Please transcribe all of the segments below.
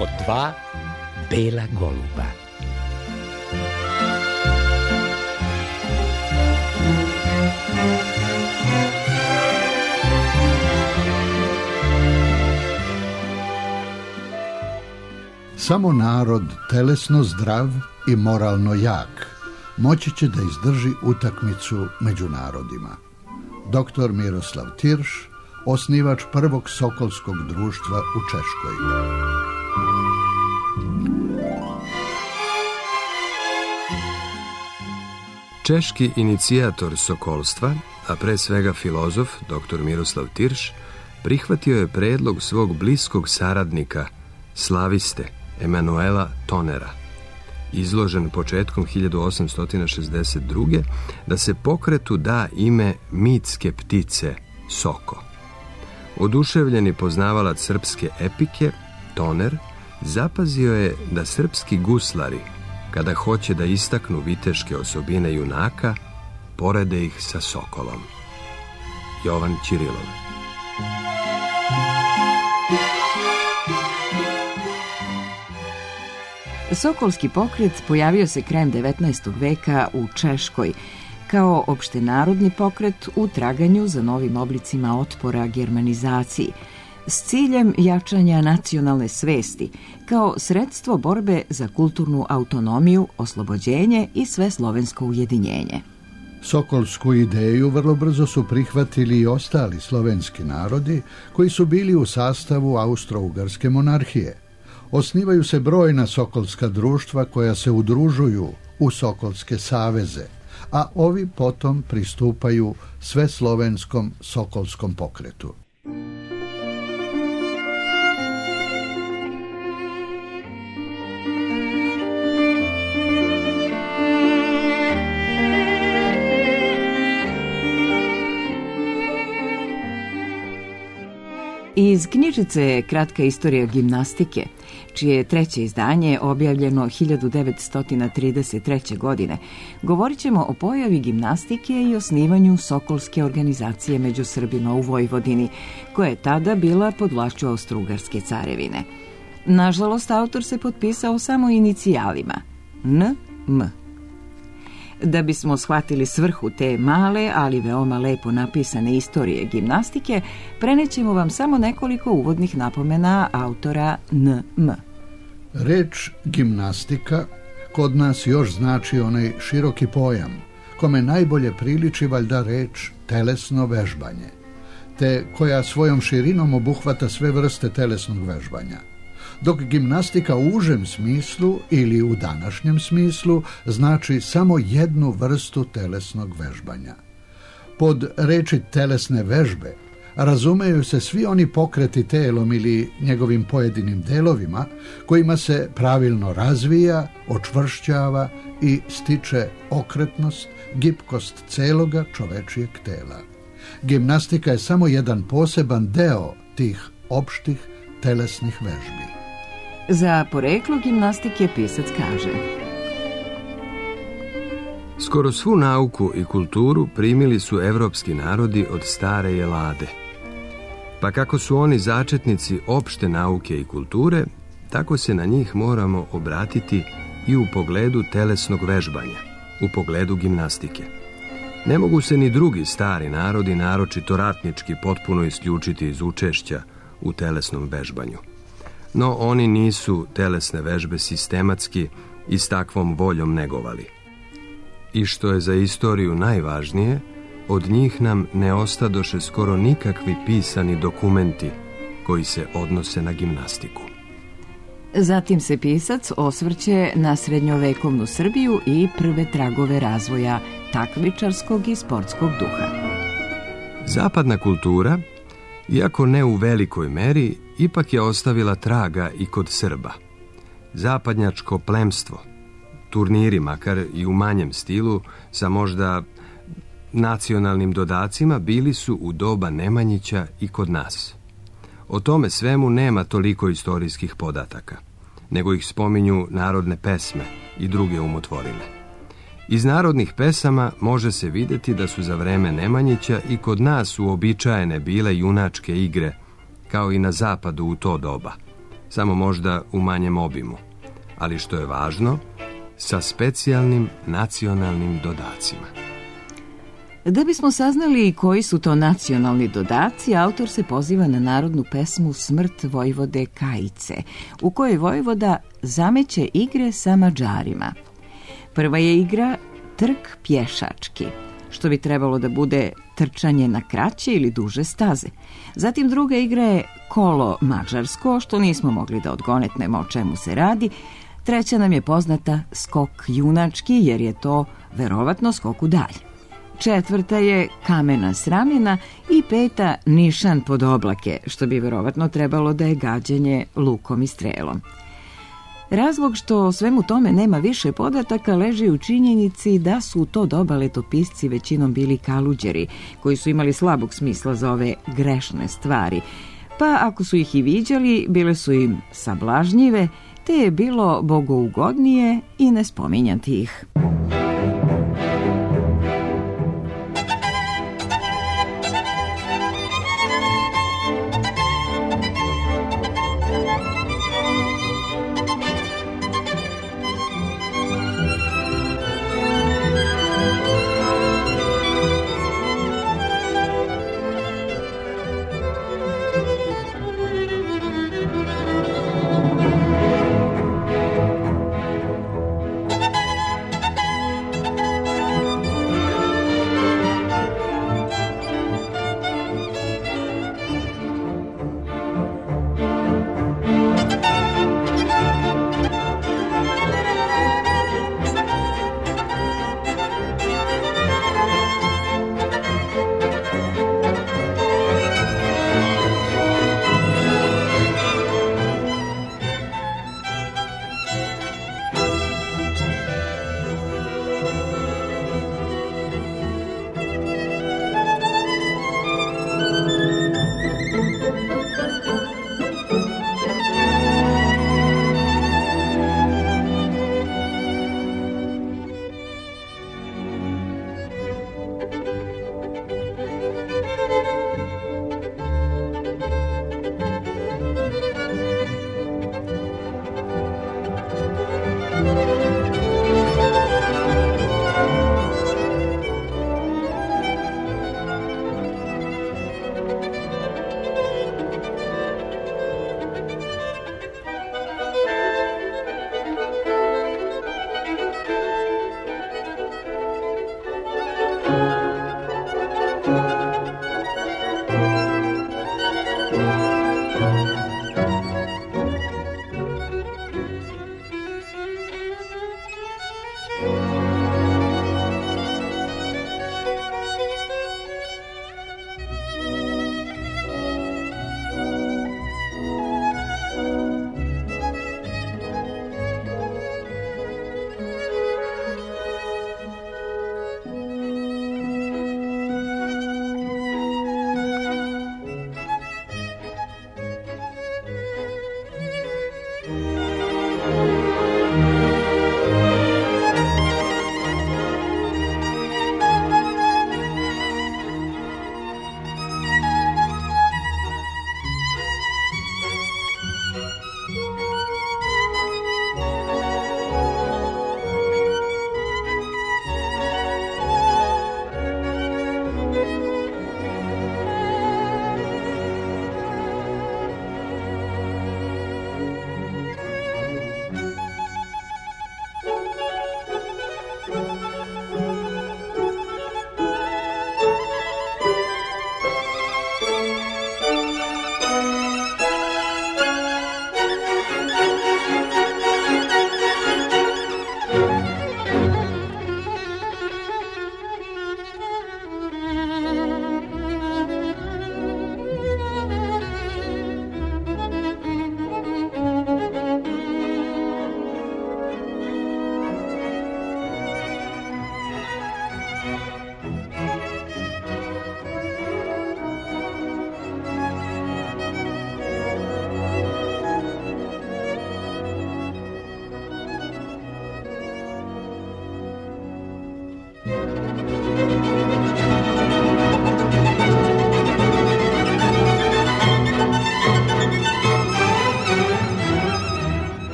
kod 2 bela goluba. Samo narod telesno zdrav i moralno jak moći će da izdrži utakmicu među narodima. Dr. Miroslav Tirš, osnivač prvog Sokolskog društva u Češkoj. Češki inicijator sokolstva, a pre svega filozof dr. Miroslav Tirš, prihvatio je predlog svog bliskog saradnika, slaviste Emanuela Tonera, izložen početkom 1862. da se pokretu da ime mitske ptice Soko. Oduševljeni poznavalac srpske epike, Toner zapazio je da srpski guslari, kada hoće da istaknu viteške osobine junaka, porede ih sa sokolom. Jovan Ćirilov. Sokolski pokret pojavio se krajem 19. veka u Češkoj kao opštenarodni pokret u traganju za novim oblicima otpora germanizaciji s ciljem jačanja nacionalne svesti kao sredstvo borbe za kulturnu autonomiju, oslobođenje i sveslovensko ujedinjenje. Sokolsku ideju vrlo brzo su prihvatili i ostali slovenski narodi koji su bili u sastavu Austro-Ugarske monarhije. Osnivaju se brojna sokolska društva koja se udružuju u sokolske saveze, a ovi potom pristupaju sveslovenskom sokolskom pokretu. Iz knjižice Kratka istorija gimnastike, čije je treće izdanje objavljeno 1933. godine, govorit ćemo o pojavi gimnastike i osnivanju Sokolske organizacije među Srbima u Vojvodini, koja je tada bila pod vlašću Austro-Ugarske carevine. Nažalost, autor se potpisao samo inicijalima N.M. Da bismo shvatili svrhu te male, ali veoma lepo napisane istorije gimnastike, prenećemo vam samo nekoliko uvodnih napomena autora N.M. Reč gimnastika kod nas još znači onaj široki pojam, kome najbolje priliči valjda reč telesno vežbanje, te koja svojom širinom obuhvata sve vrste telesnog vežbanja. Dok gimnastika u užem smislu ili u današnjem smislu znači samo jednu vrstu telesnog vežbanja. Pod reči telesne vežbe razumeju se svi oni pokreti telom ili njegovim pojedinim delovima kojima se pravilno razvija, očvršćava i stiče okretnost, gibkost celoga čovečijeg tela. Gimnastika je samo jedan poseban deo tih opštih telesnih vežbi. Za poreklo gimnastike pisac kaže: skoro svu nauku i kulturu primili su evropski narodi od stare Jelade. Pa kako su oni začetnici opšte nauke i kulture, tako se na njih moramo obratiti i u pogledu telesnog vežbanja, u pogledu gimnastike. Ne mogu se ni drugi stari narodi, naročito ratnički, potpuno isključiti iz učešća u telesnom vežbanju. No oni nisu telesne vežbe sistematski i s takvom voljom negovali. I što je za istoriju najvažnije, od njih nam ne ostadoše skoro nikakvi pisani dokumenti koji se odnose na gimnastiku. Zatim se pisac osvrće na srednjovekovnu Srbiju i prve tragove razvoja takmičarskog i sportskog duha. Zapadna kultura, iako ne u velikoj meri, ipak je ostavila traga i kod Srba. Zapadnjačko plemstvo, turniri, makar i u manjem stilu, sa možda nacionalnim dodacima, bili su u doba Nemanjića i kod nas. O tome svemu nema toliko istorijskih podataka, nego ih spominju narodne pesme i druge umotvorine. Iz narodnih pesama može se vidjeti da su za vreme Nemanjića i kod nas uobičajene bile junačke igre, kao i na zapadu u to doba. samo možda u manjem obimu, ali što je važno, sa specijalnim nacionalnim dodacima. Da bismo saznali koji su to nacionalni dodaci, autor se poziva na narodnu pesmu Smrt vojvode Kajice, u kojoj vojvoda zameće igre sa Mađarima. Prva je igra trk pješački, što bi trebalo da bude trčanje na kraće ili duže staze. Zatim druga igra je kolo mađarsko, što nismo mogli da odgonetnemo o čemu se radi. Treća nam je poznata skok junački, jer je to verovatno skok u dalj. Četvrta je kamena s ramena i peta nišan pod oblake, što bi verovatno trebalo da je gađanje lukom i strelom. Razlog što o svemu tome nema više podataka leži u činjenici da su u to doba letopisci većinom bili kaluđeri, koji su imali slabog smisla za ove grešne stvari, pa ako su ih i viđali, bile su im sablažnjive, te je bilo bogougodnije i ne spominjati ih.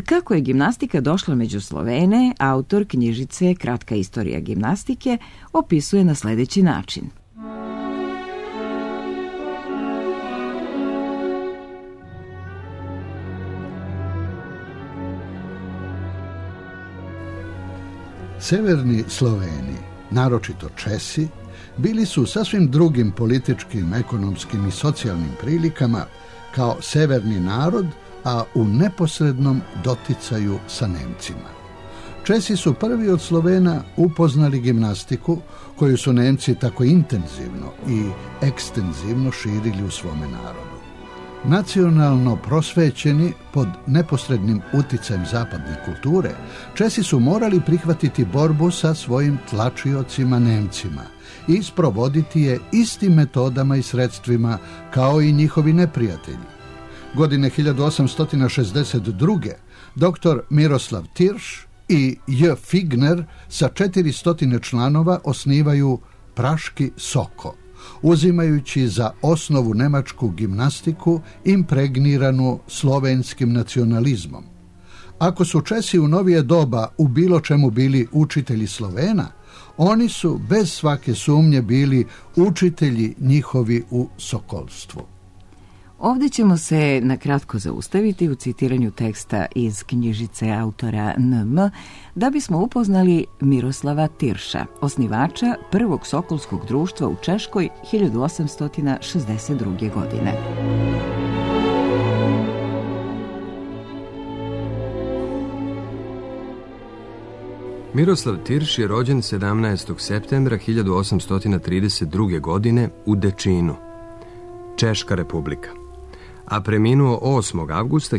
Kako je gimnastika došla među Slovene, autor knjižice Kratka istorija gimnastike opisuje na sljedeći način. Severni Sloveni, naročito Česi, bili su u sasvim drugim političkim, ekonomskim i socijalnim prilikama kao severni narod, a u neposrednom doticaju sa Nemcima. Česi su prvi od Slovena upoznali gimnastiku koju su Nemci tako intenzivno i ekstenzivno širili u svome narodu. Nacionalno prosvećeni pod neposrednim uticajem zapadne kulture, Česi su morali prihvatiti borbu sa svojim tlačiocima Nemcima i sprovoditi je istim metodama i sredstvima kao i njihovi neprijatelji. Godine 1862. dr. Miroslav Tirš i J. Figner sa 400 članova osnivaju Praški Soko, uzimajući za osnovu nemačku gimnastiku impregniranu slovenskim nacionalizmom. Ako su Česi u novije doba u bilo čemu bili učitelji Slovena, oni su bez svake sumnje bili učitelji njihovi u sokolstvu. Ovdje ćemo se nakratko zaustaviti u citiranju teksta iz knjižice autora N.M. da bismo upoznali Miroslava Tirša, osnivača prvog sokolskog društva u Češkoj 1862. godine. Miroslav Tirš je rođen 17. septembra 1832. godine u Dečinu, Češka republika, a preminuo 8. avgusta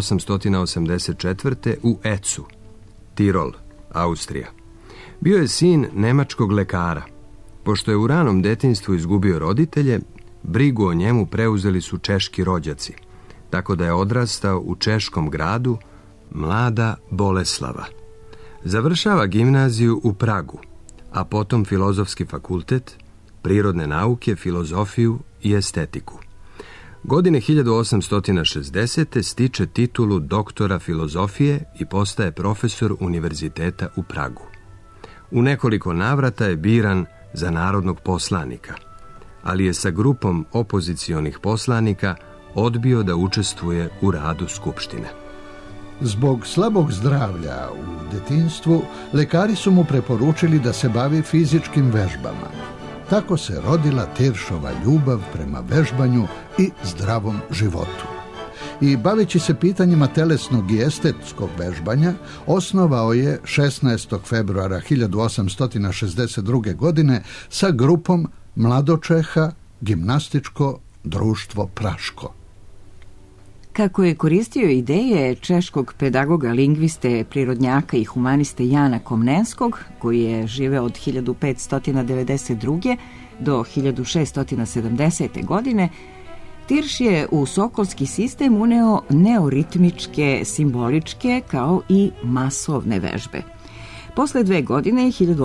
1884. u Ecu, Tirol, Austrija. Bio je sin nemačkog lekara. Pošto je u ranom detinjstvu izgubio roditelje, brigu o njemu preuzeli su češki rođaci, tako da je odrastao u češkom gradu Mlada Boleslava. Završava gimnaziju u Pragu, a potom filozofski fakultet, prirodne nauke, filozofiju i estetiku. Godine 1860. stiče titulu doktora filozofije i postaje profesor univerziteta u Pragu. U nekoliko navrata je biran za narodnog poslanika, ali je sa grupom opozicionih poslanika odbio da učestvuje u radu skupštine. Zbog slabog zdravlja u detinjstvu, lekari su mu preporučili da se bavi fizičkim vežbama. Tako se rodila Tiršova ljubav prema vežbanju i zdravom životu. I baveći se pitanjima telesnog i estetskog vežbanja, osnovao je 16. februara 1862. godine sa grupom mladočeha gimnastičko društvo Praško. Kako je koristio ideje češkog pedagoga, lingviste, prirodnjaka i humaniste Jana Komnenskog, koji je živeo od 1592. do 1670. godine, Tirš je u sokolski sistem uneo neoritmičke, simboličke kao i masovne vežbe. Posle 2 godine,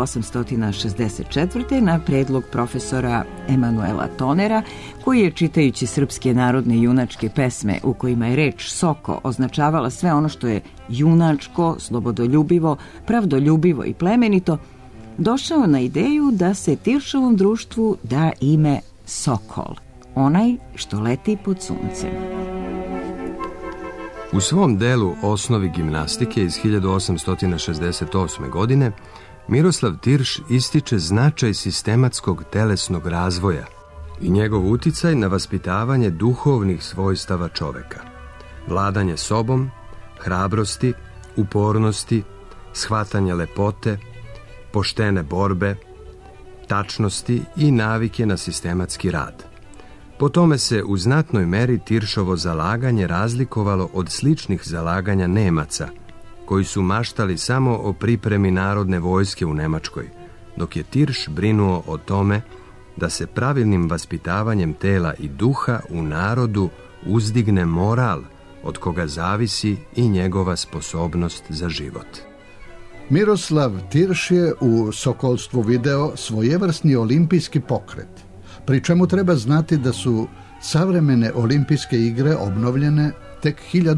1864. na predlog profesora Emanuela Tonera, koji je čitajući srpske narodne junačke pesme u kojima je reč soko označavala sve ono što je junačko, slobodoljubivo, pravdoljubivo i plemenito, došao na ideju da se Tiršovom društvu da ime Sokol, onaj što leti pod suncem. U svom delu Osnovi gimnastike iz 1868. godine Miroslav Tirš ističe značaj sistematskog telesnog razvoja i njegov uticaj na vaspitavanje duhovnih svojstava čoveka, vladanje sobom, hrabrosti, upornosti, shvatanje lepote, poštene borbe, tačnosti i navike na sistematski rad. Po tome se u znatnoj meri Tiršovo zalaganje razlikovalo od sličnih zalaganja Nemaca, koji su maštali samo o pripremi narodne vojske u Nemačkoj, dok je Tirš brinuo o tome da se pravilnim vaspitavanjem tela i duha u narodu uzdigne moral od koga zavisi i njegova sposobnost za život. Miroslav Tirš je u sokolstvu video svojevrsni olimpijski pokret, pri čemu treba znati da su Savremene olimpijske igre obnovljene tek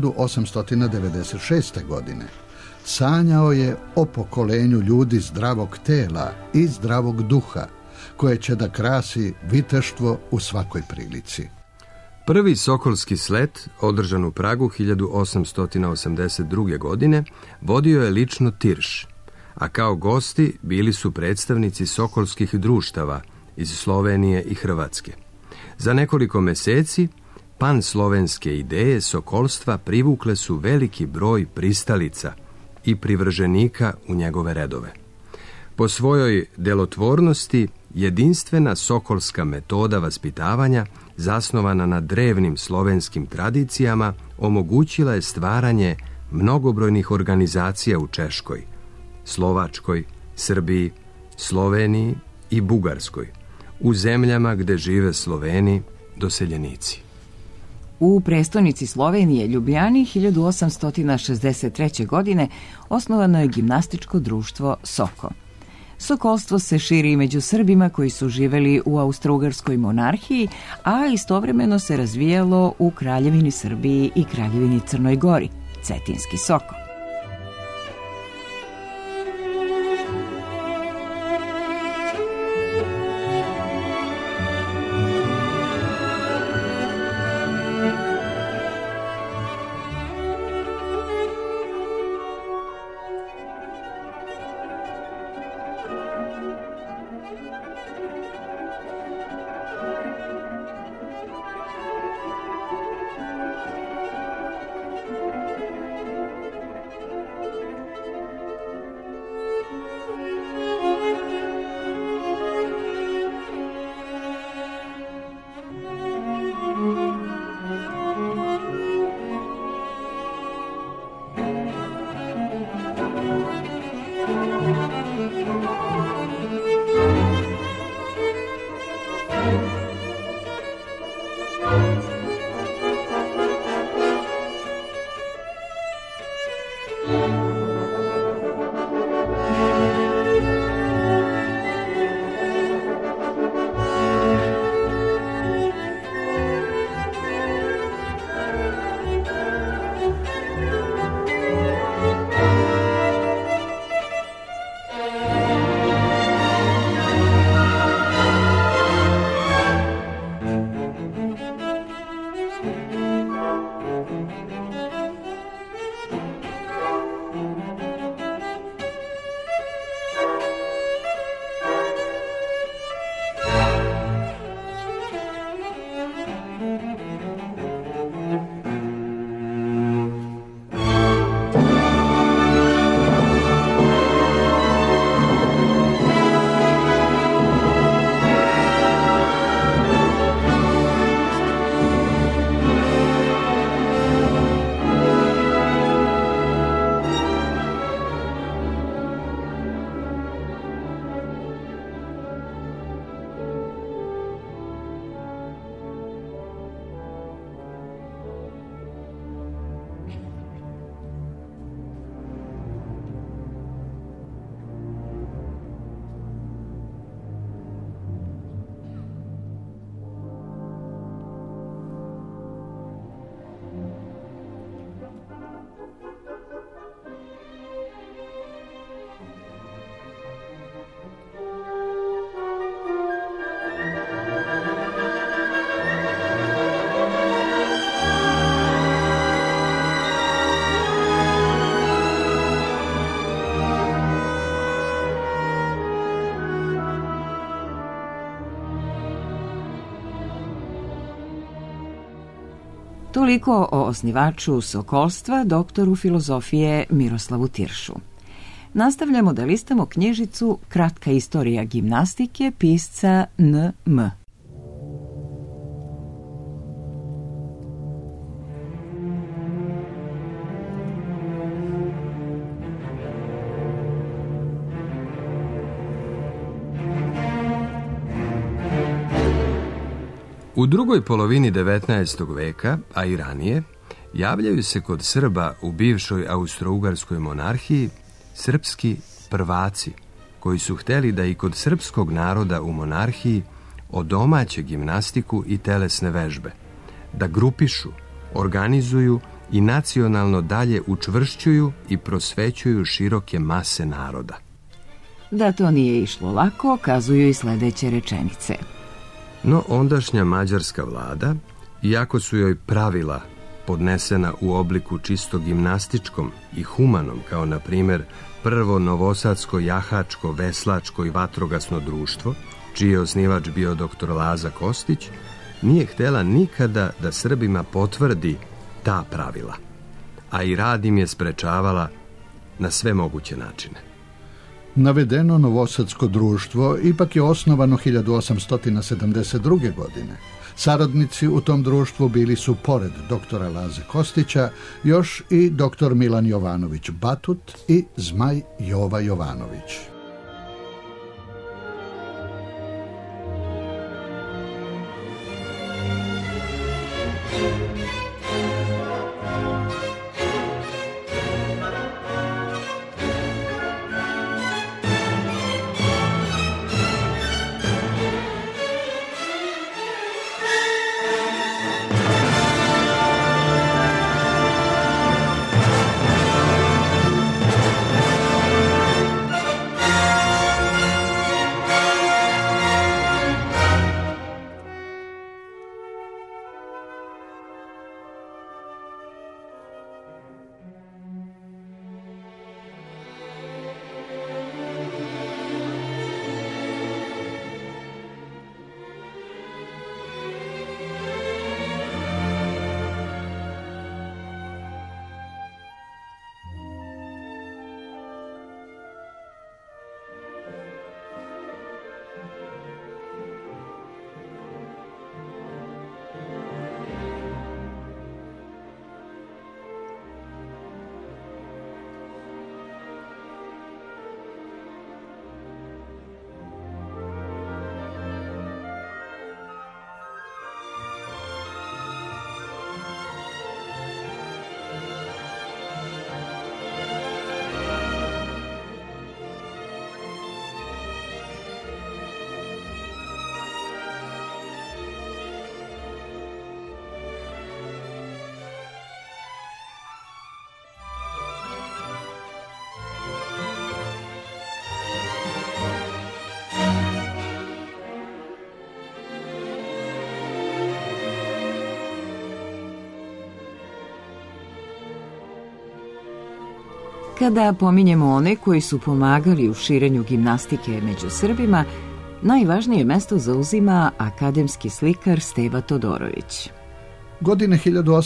1896. godine. Sanjao je o pokolenju ljudi zdravog tela i zdravog duha, koje će da krasi viteštvo u svakoj prilici. Prvi sokolski slet, održan u Pragu 1882. godine, vodio je lično Tirš, a kao gosti bili su predstavnici sokolskih društava iz Slovenije i Hrvatske. Za nekoliko meseci panslovenske ideje sokolstva privukle su veliki broj pristalica i privrženika u njegove redove. Po svojoj delotvornosti, jedinstvena sokolska metoda vaspitavanja, zasnovana na drevnim slovenskim tradicijama, omogućila je stvaranje mnogobrojnih organizacija u Češkoj, Slovačkoj, Srbiji, Sloveniji i Bugarskoj, u zemljama gde žive Sloveni doseljenici. U prestonici Slovenije, Ljubljani, 1863. godine osnovano je gimnastičko društvo Soko. Sokolstvo se širi među Srbima koji su živeli u Austro-Ugarskoj monarhiji, a istovremeno se razvijalo u Kraljevini Srbiji i Kraljevini Crnoj Gori, Cetinski Soko. Toliko o osnivaču sokolstva, doktoru filozofije Miroslavu Tiršu. Nastavljamo da listamo knjižicu Kratka istorija gimnastike pisca N.M. U drugoj polovini 19. veka, a i ranije, javljaju se kod Srba u bivšoj Austro-Ugarskoj monarhiji srpski prvaci, koji su hteli da i kod srpskog naroda u monarhiji odomaće gimnastiku i telesne vežbe, da grupišu, organizuju i nacionalno dalje učvršćuju i prosvećuju široke mase naroda. Da to nije išlo lako, kazuju i sljedeće rečenice. No ondašnja mađarska vlada, iako su joj pravila podnesena u obliku čisto gimnastičkom i humanom, kao na primjer prvo novosadsko jahačko, veslačko i vatrogasno društvo, čiji je osnivač bio dr. Laza Kostić, nije htjela nikada da Srbima potvrdi ta pravila, a i rad im je sprečavala na sve moguće načine. Navedeno novosadsko društvo ipak je osnovano 1872. godine. Saradnici u tom društvu bili su, pored doktora Laze Kostića, još i doktor Milan Jovanović Batut i Zmaj Jova Jovanović. Kada pominjemo one koji su pomagali u širenju gimnastike među Srbima, najvažnije mesto zauzima akademski slikar Steva Todorović. Godine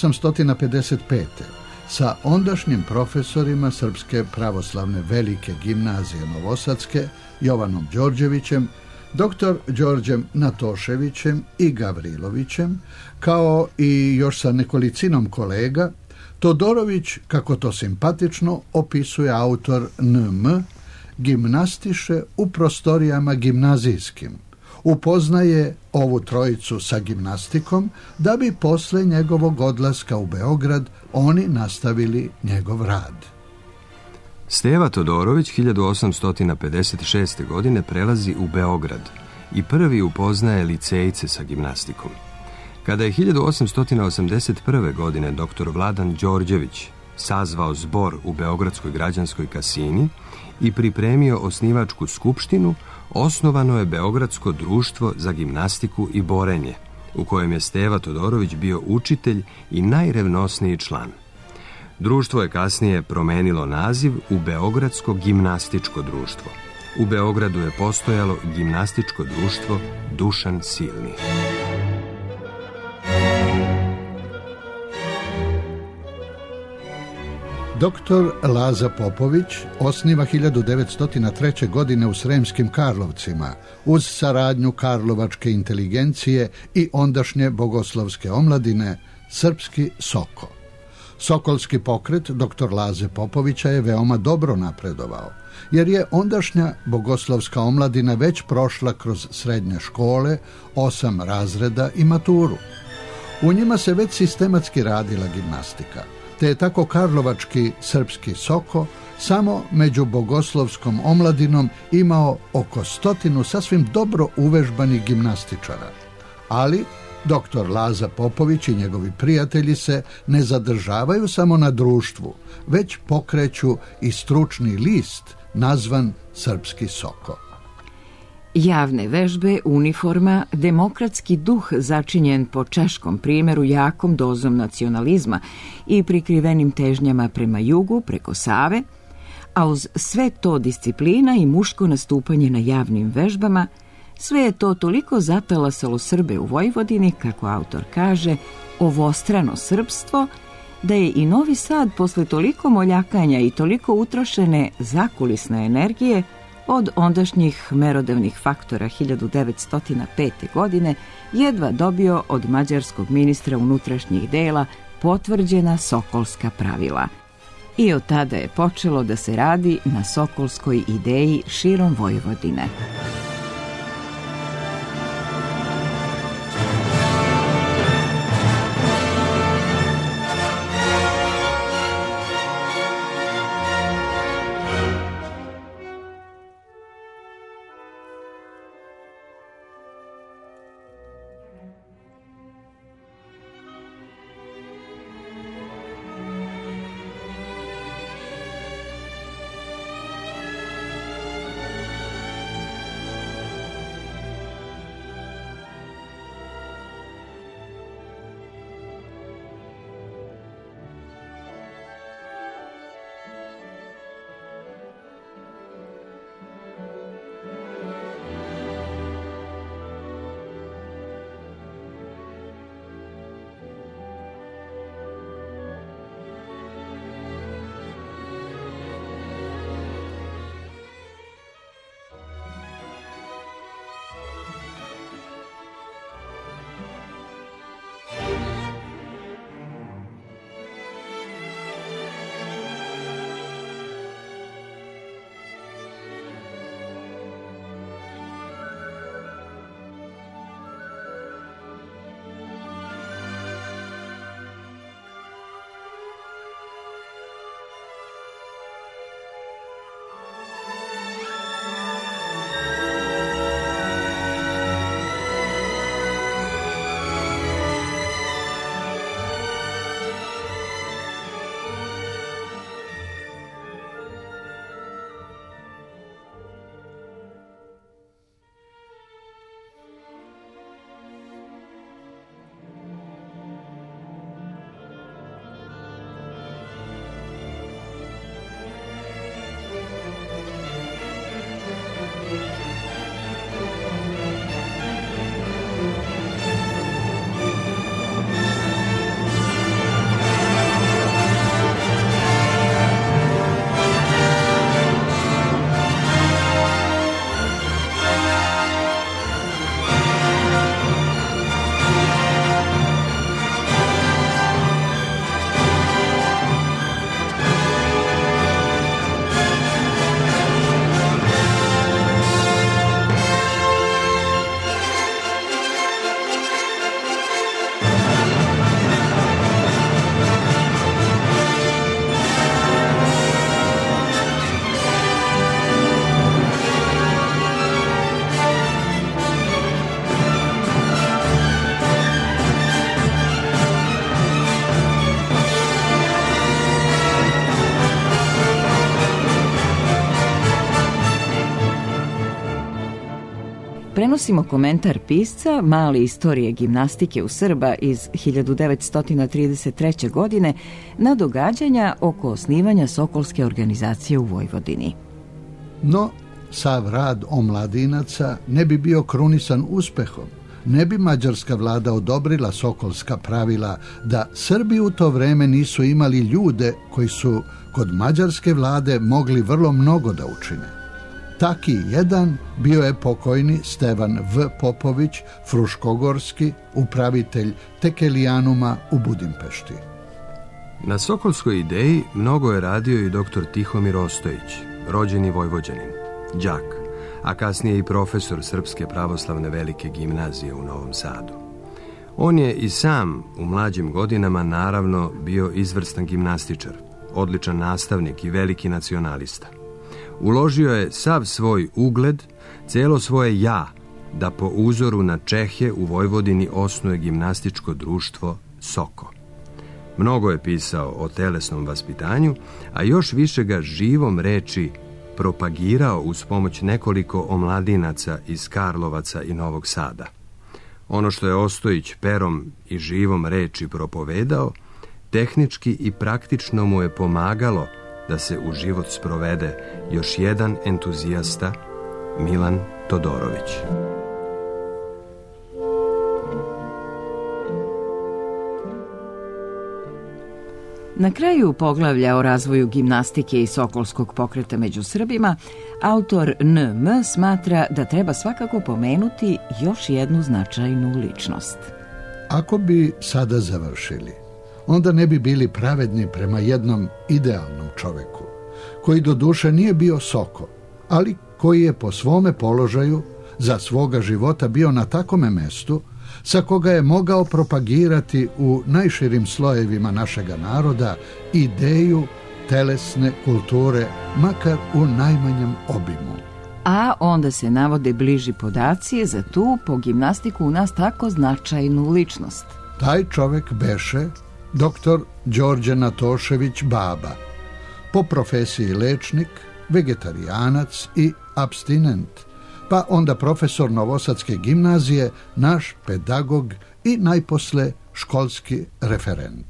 1855. sa ondašnjim profesorima Srpske pravoslavne velike gimnazije Novosadske, Jovanom Đorđevićem, dr. Đorđem Natoševićem i Gavrilovićem, kao i još sa nekolicinom kolega, Todorović, kako to simpatično opisuje autor NM, gimnastiše u prostorijama gimnazijskim. Upoznaje ovu trojicu sa gimnastikom da bi posle njegovog odlaska u Beograd oni nastavili njegov rad. Steva Todorović 1856. godine prelazi u Beograd i prvi upoznaje licejce sa gimnastikom. Kada je 1881. godine dr. Vladan Đorđević sazvao zbor u Beogradskoj građanskoj kasini i pripremio osnivačku skupštinu, osnovano je Beogradsko društvo za gimnastiku i borenje, u kojem je Steva Todorović bio učitelj i najrevnosniji član. Društvo je kasnije promenilo naziv u Beogradsko gimnastičko društvo. U Beogradu je postojalo gimnastičko društvo Dušan Silni. Doktor Laza Popović osniva 1903. godine u Sremskim Karlovcima uz saradnju karlovačke inteligencije i ondašnje bogoslovske omladine Srpski Soko. Sokolski pokret dr. Laze Popovića je veoma dobro napredovao, jer je ondašnja bogoslovska omladina već prošla kroz srednje škole, 8 razreda i maturu. U njima se već sistematski radila gimnastika. te je tako karlovački srpski Soko samo među bogoslovskom omladinom imao oko 100 sasvim dobro uvežbanih gimnastičara. Ali doktor Laza Popović i njegovi prijatelji se ne zadržavaju samo na društvu, već pokreću i stručni list nazvan Srpski Soko. Javne vežbe, uniforma, demokratski duh začinjen po češkom primjeru jakom dozom nacionalizma i prikrivenim težnjama prema jugu, preko Save, a uz sve to disciplina i muško nastupanje na javnim vežbama, sve je to toliko zatalasalo Srbe u Vojvodini, kako autor kaže, ovostrano srpstvo, da je i Novi Sad posle toliko moljakanja i toliko utrošene zakulisne energije od ondašnjih merodavnih faktora 1905. godine jedva dobio od mađarskog ministra unutrašnjih dela potvrđena sokolska pravila. I od tada je počelo da se radi na sokolskoj ideji širom Vojvodine. Prenosimo komentar pisca Male istorije gimnastike u Srba iz 1933. godine na događanja oko osnivanja Sokolske organizacije u Vojvodini. No, sav rad omladinaca ne bi bio krunisan uspehom, ne bi mađarska vlada odobrila sokolska pravila da Srbi u to vreme nisu imali ljude koji su kod mađarske vlade mogli vrlo mnogo da učine. Taki jedan bio je pokojni Stevan V. Popović, fruškogorski upravitelj Tekelijanuma u Budimpešti. Na sokolskoj ideji mnogo je radio i dr. Tihomir Ostojić, rođeni Vojvođanin, đak, a kasnije i profesor Srpske pravoslavne velike gimnazije u Novom Sadu. On je i sam u mlađim godinama naravno bio izvrstan gimnastičar, odličan nastavnik i veliki nacionalista. Uložio je sav svoj ugled, cijelo svoje ja, da po uzoru na Čehe u Vojvodini osnuje gimnastičko društvo Soko. Mnogo je pisao o telesnom vaspitanju, a još više ga živom reči propagirao uz pomoć nekoliko omladinaca iz Karlovaca i Novog Sada. Ono što je Ostojić perom i živom reči propovedao, tehnički i praktično mu je pomagalo da se u život sprovede još jedan entuzijasta, Milan Todorović. Na kraju poglavlja o razvoju gimnastike i sokolskog pokreta među Srbima, autor N.M. smatra da treba svakako pomenuti još jednu značajnu ličnost. Ako bi sada završili, onda ne bi bili pravedni prema jednom idealnom čoveku, koji do duše nije bio Soko, ali koji je po svome položaju za svoga života bio na takome mestu sa koga je mogao propagirati u najširim slojevima našega naroda ideju telesne kulture, makar u najmanjem obimu. A onda se navode bliži podaci za tu po gimnastiku u nas tako značajnu ličnost. Taj čovek beše dr. Đorđe Natošević Baba, po profesiji lečnik, vegetarijanac i apstinent, pa onda profesor Novosadske gimnazije, naš pedagog i najposle školski referent.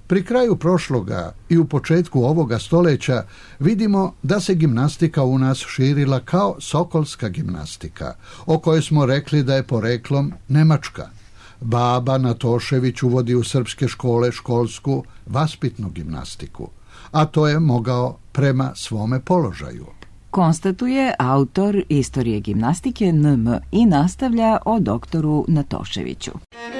Pri kraju prošloga i u početku ovoga stoljeća vidimo da se gimnastika u nas širila kao sokolska gimnastika, o kojoj smo rekli da je poreklom nemačka. Baba Natošević uvodi u srpske škole školsku vaspitnu gimnastiku, a to je mogao prema svome položaju. Konstatuje autor istorije gimnastike NM i nastavlja o doktoru Natoševiću.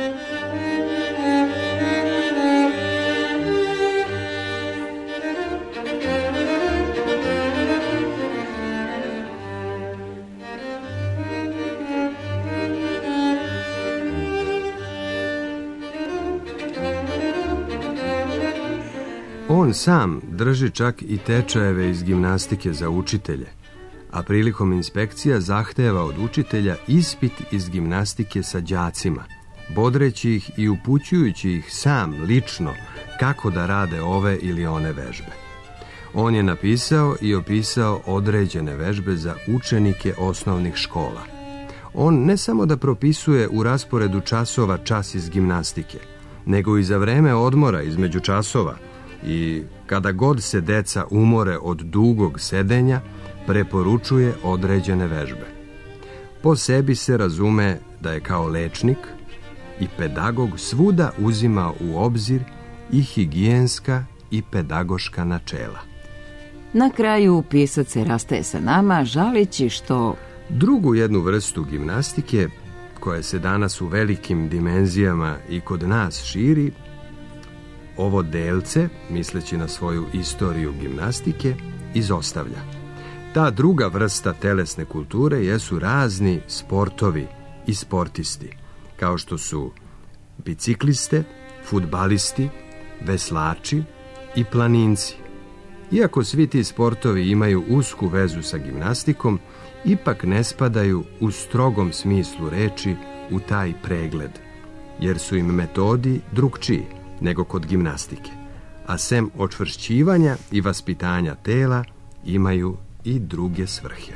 On sam drži čak i tečajeve iz gimnastike za učitelje, a prilikom inspekcija zahteva od učitelja ispit iz gimnastike sa đacima, bodreći ih i upućujući ih sam lično kako da rade ove ili one vežbe. On je napisao i opisao određene vežbe za učenike osnovnih škola. On ne samo da propisuje u rasporedu časova čas iz gimnastike, nego i za vreme odmora između časova i kada god se deca umore od dugog sedenja, preporučuje određene vežbe. Po sebi se razume da je kao lečnik i pedagog svuda uzima u obzir i higijenska i pedagoška načela. Na kraju pisac se rastaje sa nama, žaleći što drugu jednu vrstu gimnastike, koja se danas u velikim dimenzijama i kod nas širi, ovo delce, misleći na svoju istoriju gimnastike, izostavlja. Ta druga vrsta telesne kulture jesu razni sportovi i sportisti, kao što su bicikliste, fudbalisti, veslači i planinci. Iako svi ti sportovi imaju usku vezu sa gimnastikom, ipak ne spadaju u strogom smislu reči u taj pregled, jer su im metodi drukčiji nego kod gimnastike, a sem očvršćivanja i vaspitanja tela imaju i druge svrhe.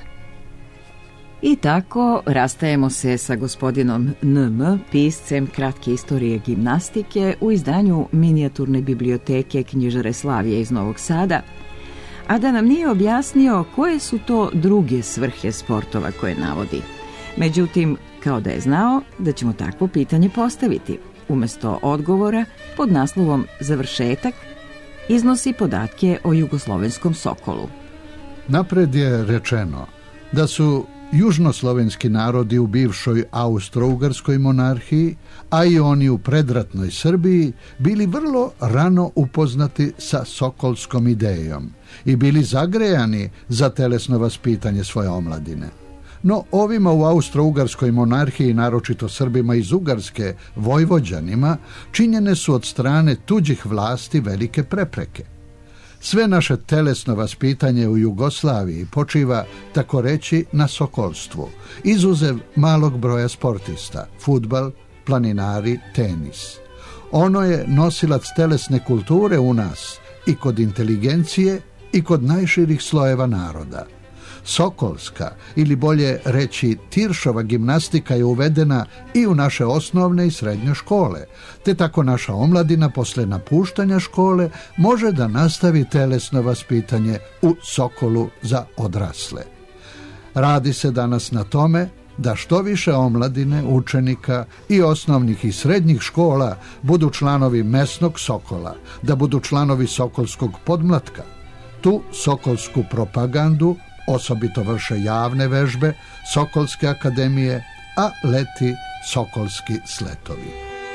I tako rastajemo se sa gospodinom NM, piscem kratke istorije gimnastike u izdanju minijaturne biblioteke Knjižare Slavije iz Novog Sada, a da nam nije objasnio koje su to druge svrhe sportova koje navodi. Međutim, kao da je znao da ćemo takvo pitanje postaviti. Umjesto odgovora, pod naslovom Završetak, iznosi podatke o jugoslovenskom Sokolu. Napred je rečeno da su južnoslovenski narodi u bivšoj Austro-Ugarskoj monarhiji, a i oni u predratnoj Srbiji, bili vrlo rano upoznati sa sokolskom idejom i bili zagrejani za telesno vaspitanje svoje omladine. No ovima u Austro-Ugarskoj monarhiji, naročito Srbima iz Ugarske, Vojvođanima, činjene su od strane tuđih vlasti velike prepreke. Sve naše telesno vaspitanje u Jugoslaviji počiva, tako reći, na sokolstvu, izuzev malog broja sportista, fudbal, planinari, tenis. Ono je nosilac telesne kulture u nas i kod inteligencije i kod najširih slojeva naroda. Sokolska, ili bolje reći Tiršova gimnastika je uvedena i u naše osnovne i srednje škole, te tako naša omladina posle napuštanja škole može da nastavi telesno vaspitanje u Sokolu za odrasle. Radi se danas na tome da što više omladine, učenika i osnovnih i srednjih škola budu članovi mesnog Sokola, da budu članovi Sokolskog podmlatka. Tu sokolsku propagandu osobito vrše javne vežbe Sokolske akademije, a leti sokolski sletovi.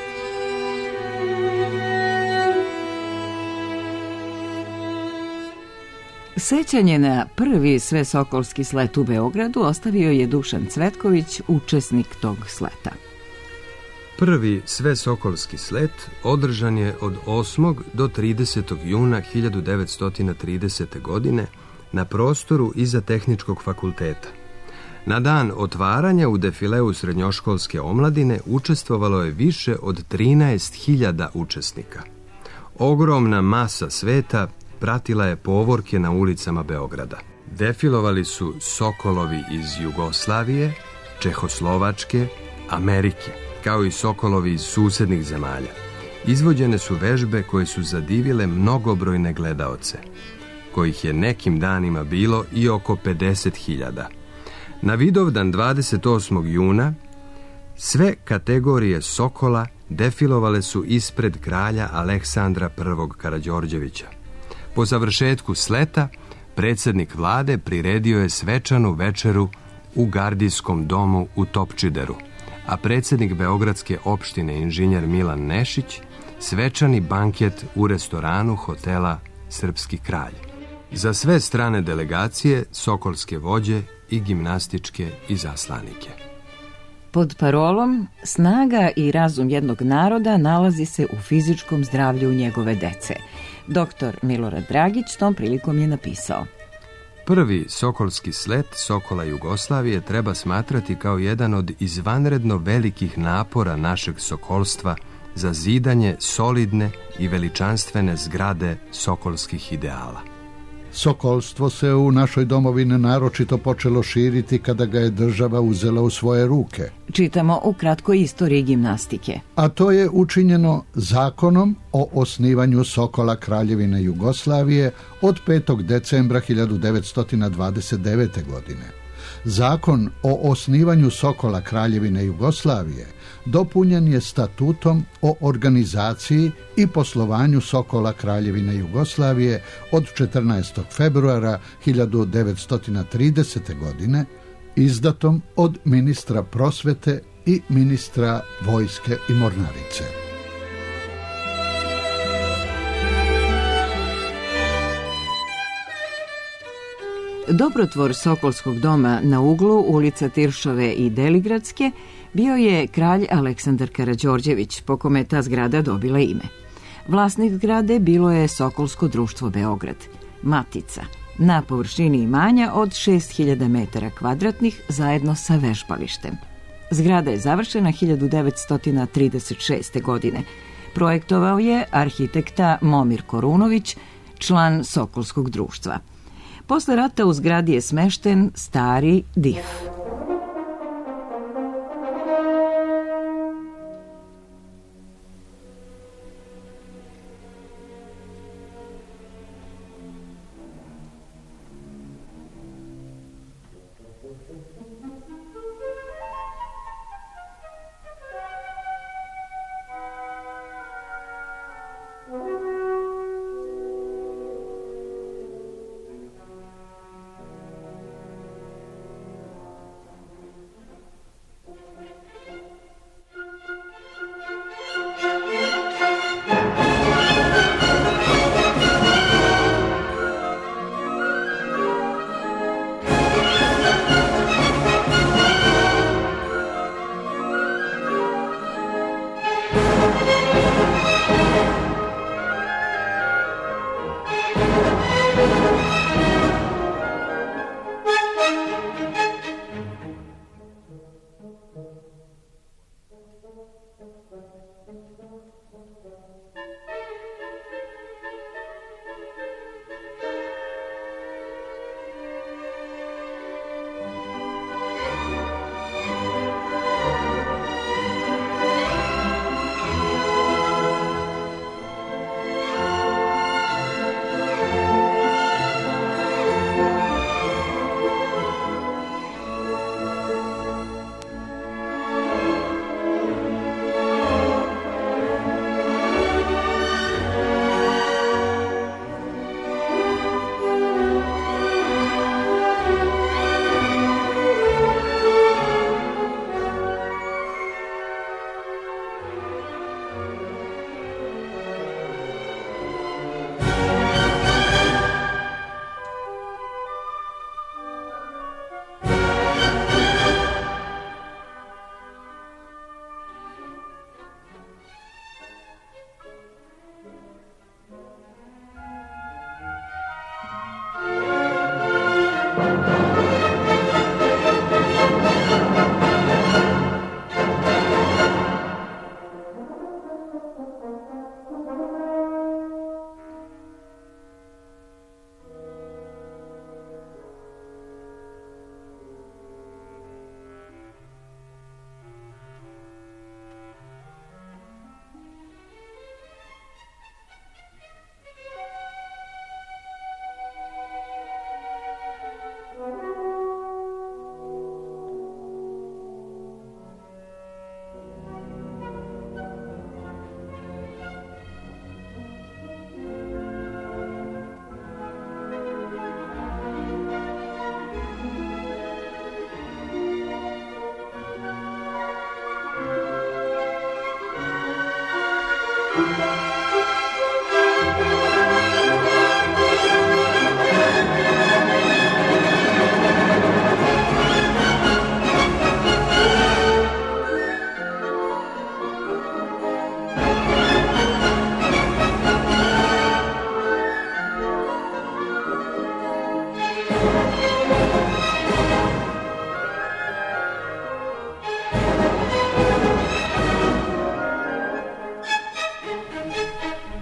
Sećanje na prvi svesokolski slet u Beogradu ostavio je Dušan Cvetković, učesnik tog sleta. Prvi svesokolski slet održan je od 8. do 30. juna 1930. godine na prostoru iza Tehničkog fakulteta. Na dan otvaranja u defileu srednjoškolske omladine učestvovalo je više od 13.000 učesnika. Ogromna masa sveta pratila je povorke na ulicama Beograda. Defilovali su sokolovi iz Jugoslavije, Čehoslovačke, Amerike, kao i sokolovi iz susednih zemalja. izvođene su vežbe koje su zadivile mnogobrojne gledaoce, kojih je nekim danima bilo i oko 50.000. Na Vidovdan 28. juna sve kategorije sokola defilovale su ispred kralja Aleksandra I. Karađorđevića. Po završetku sleta, predsjednik vlade priredio je svečanu večeru u Gardijskom domu u Topčideru, a predsjednik Beogradske opštine inženjer Milan Nešić svečani banket u restoranu hotela Srpski kralj. Za sve strane delegacije, sokolske vođe i gimnastičke izaslanike. Pod parolom snaga i razum jednog naroda nalazi se u fizičkom zdravlju njegove dece. Dr. Milorad Dragić tom prilikom je napisao: Prvi sokolski slet Sokola Jugoslavije treba smatrati kao jedan od izvanredno velikih napora našeg sokolstva za zidanje solidne i veličanstvene zgrade sokolskih ideala. Sokolstvo se u našoj domovini naročito počelo širiti kada ga je država uzela u svoje ruke. Čitamo u kratkoj istoriji gimnastike. A to je učinjeno zakonom o osnivanju Sokola Kraljevine Jugoslavije od 5. decembra 1929. godine. Zakon o osnivanju Sokola Kraljevine Jugoslavije dopunjen je statutom o organizaciji i poslovanju Sokola Kraljevine Jugoslavije od 14. februara 1930. godine, izdatom od ministra prosvete i ministra vojske i mornarice. Dobrotvor Sokolskog doma na uglu ulica Tiršove i Deligradske bio je kralj Aleksandar Karađorđević, po kome ta zgrada dobila ime. Vlasnik zgrade bilo je Sokolsko društvo Beograd, Matica, na površini imanja od 6000 metara kvadratnih zajedno sa vežbalištem. Zgrada je završena 1936. godine. Projektovao je arhitekta Momir Korunović, član Sokolskog društva. Posle rata u zgradi je smešten stari DIF.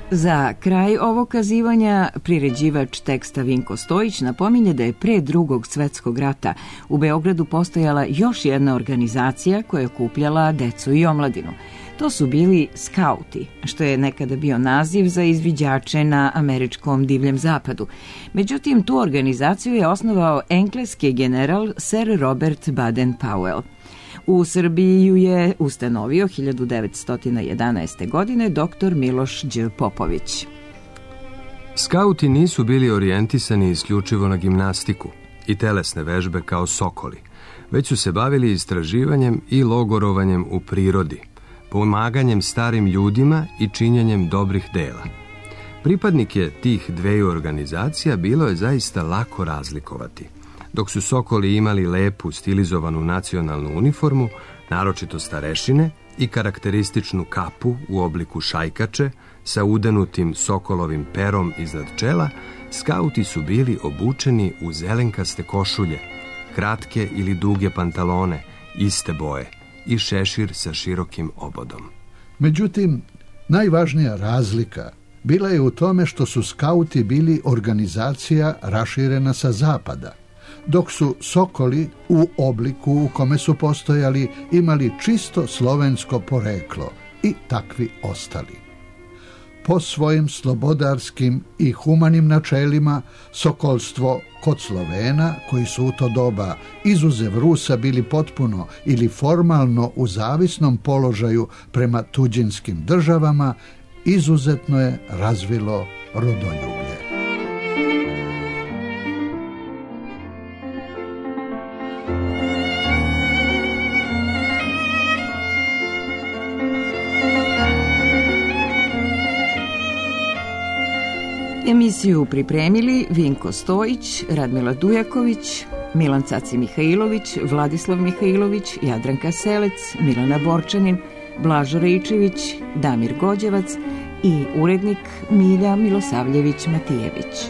Za kraj ovog kazivanja priređivač teksta Vinko Stojić napominje da je pre Drugog svetskog rata u Beogradu postojala još jedna organizacija koja je okupljala decu i omladinu. To su bili skauti, što je nekada bio naziv za izviđače na američkom divljem zapadu. Međutim, tu organizaciju je osnovao engleski general Sir Robert Baden-Powell. U Srbiji ju je ustanovio 1911. godine dr. Miloš Đ. Popović. Skauti nisu bili orijentisani isključivo na gimnastiku i telesne vežbe kao sokoli, već su se bavili istraživanjem i logorovanjem u prirodi, pomaganjem starim ljudima i činjenjem dobrih dela. Pripadnike tih dveju organizacija bilo je zaista lako razlikovati. Dok su sokoli imali lepu, stilizovanu nacionalnu uniformu, naročito starešine, i karakterističnu kapu u obliku šajkače sa udenutim sokolovim perom iznad čela, skauti su bili obučeni u zelenkaste košulje, kratke ili duge pantalone, iste boje i šešir sa širokim obodom. Međutim, najvažnija razlika bila je u tome što su skauti bili organizacija raširena sa zapada, dok su sokoli u obliku u kome su postojali imali čisto slovensko poreklo i takvi ostali. Po svojim slobodarskim i humanim načelima, sokolstvo kod Slovena, koji su u to doba izuzev Rusa bili potpuno ili formalno u zavisnom položaju prema tuđinskim državama, izuzetno je razvilo rodoljublje. Emisiju pripremili Vinko Stojić, Radmila Dujaković, Milan Caci Mihajlović, Vladislav Mihajlović, Jadranka Selec, Milana Borčanin, Blažo Rejčević, Damir Gođevac i urednik Milja Milosavljević-Matijević.